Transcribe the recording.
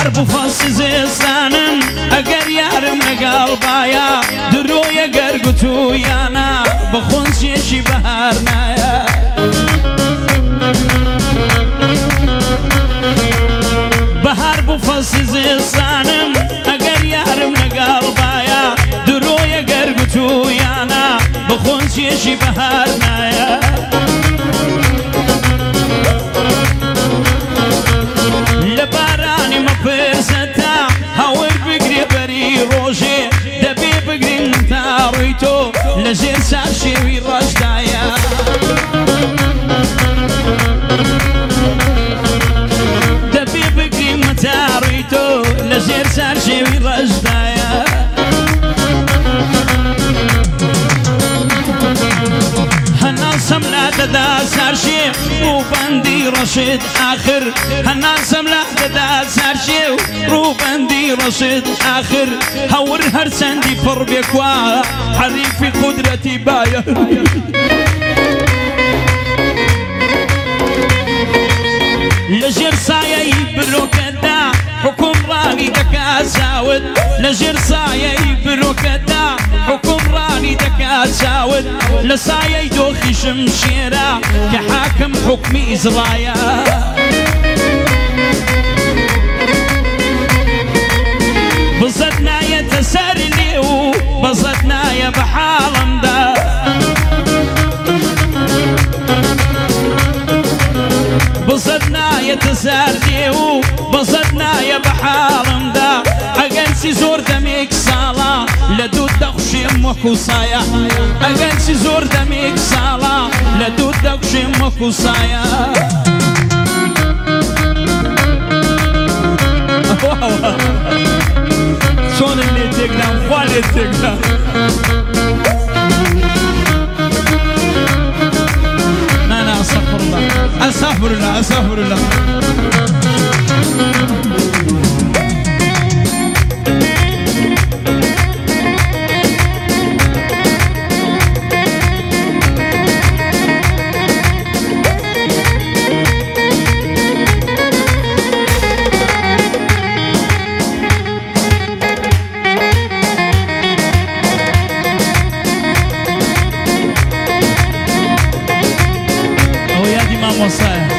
بهار بفصل زستانم اگر یارم لگال بایا دروی اگر گتو یانا بخون چیشی بهار نایا بهار بفصل زستانم اگر یارم لگال بایا دروی اگر گتو یانا بخون چیشی بهار نایا لبارانی مپرستا هاور بگری بری روژه دبی بگری متاروی تو لجیر سرشوی رشدایا دبی بگری متاروی تو لجیر سرشوی رشدایا هناسم لا تدا سرشي روبندي رشد آخر هناسم لا تدا سرشي روبندي رشد آخر هور هرسندي فر بكوا حريفي قدرتي بايا لجر سايا بروكدا حكم راني دكا ساود لجر سايا بروكدا حكم راني دكا ساود لسايا دوخي شمشيرا كحاكم حكمي إزرايا بصدنا يتسرلي وبصدنا يا بحالم دا بصدنا يتسرلي وبصدنا يا بحالم دا أجنسي زور دميك صالة لدود دخشي مكوسايا أجنسي زور دميك صالة لدود دخشي مكوسايا شون اللي تقدم واللي تقدم أنا أستغفر الله أستغفر الله أستغفر الله Moçada.